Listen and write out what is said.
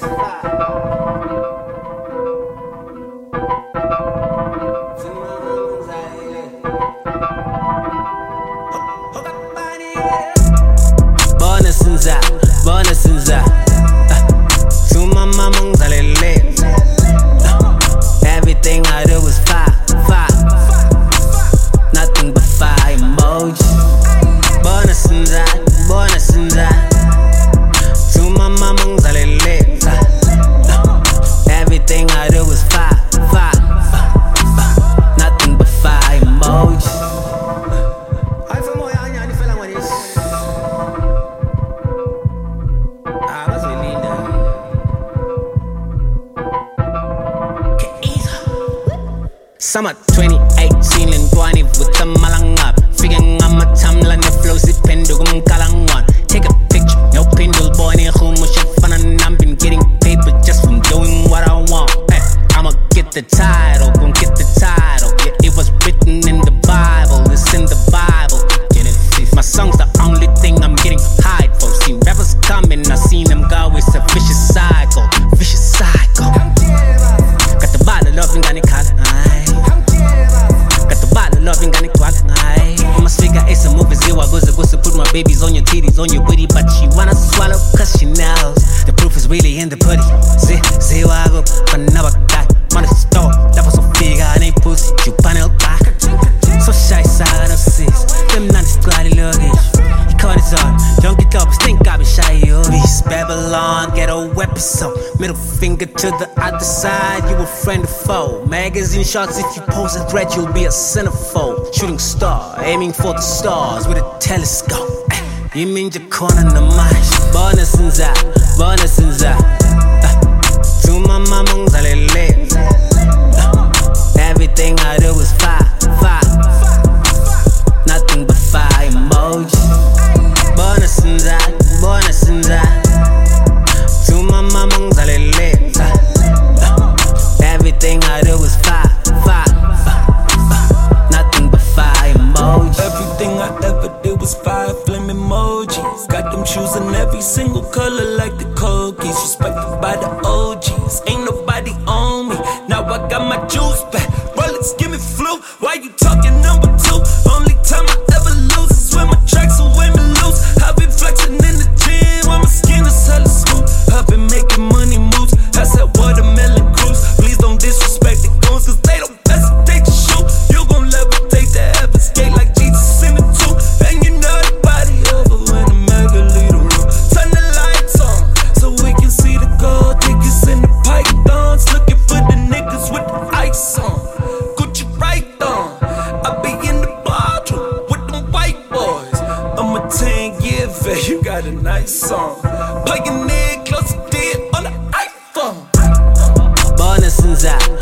Bonasenza Tuma mamang zalele Everything I do is fire, fire. Nothing but fire emoji. Bonasenza Tuma mamang zalele Everything I do is fire, fire. Nothing but fire emoji. Summer 2018 lingwani vuta malangap Figeng ama timeline ne flow si pendugum kalangwan. Take a picture, no pendle boy ne humo shafana. I've been getting paper just from doing what I want. Hey, I'ma get the title, gon' get the title. Yeah, it was written in the Bible, it's in the Bible. My song's the only thing I'm getting high for. See rappers coming, I seen them go, it's a vicious cycle, vicious cycle. Got the bottle of and got it caught. Loving got it quite high. I'ma speak at Ace movies, yo, I goes to put my babies on your titties, on your booty, but she wanna swallow cause she knows the proof is really in the pudding. See, I go, but never got money store. That was so big, I ain't pussy, you panel back. So shy, side of sis, them not squatty luggage. He caught his art, don't get up, stink, I be shy, yo. East Babylon, ghetto episode. Middle finger to the other side, you a friend or foe. Magazine shots, if you pose a threat, you'll be a centerfold. Shooting star, aiming for the stars with a telescope. You mean your corner no match. Bonasenza Tuma mamang zalele Everything I do is fire, fire. Nothing but fire emoji. Bonasenza Tuma mamang zalele Everything I do is fire, fire. Nothing but fire emoji. Everything I ever did was fire, flame emojis. Got them shoes in every single color like the cookies. Respected by the OGs, ain't nobody on me. Now I got my juice back. Rolex, give me flu. Why you talking number two? Only time I ever lose is when my tracks are way me loose. I've been flexing in the gym while my skin is hella smooth. I've been making money moves. I said watermelon cruise. Please don't disrespect the goons, cause they don't hesitate to shoot. You gon' levitate the heaven skate like Jesus in the tube. And you know the body over when the mega lead the room. Turn the lights on so we can see the gold tickets and the pythons. Looking for the niggas with the ice on. Gucci right on. I be in the bathroom with them white boys. I'm a 10-year vet, you got a nice song. Pioneer close to dead on the iPhone. Bonasenza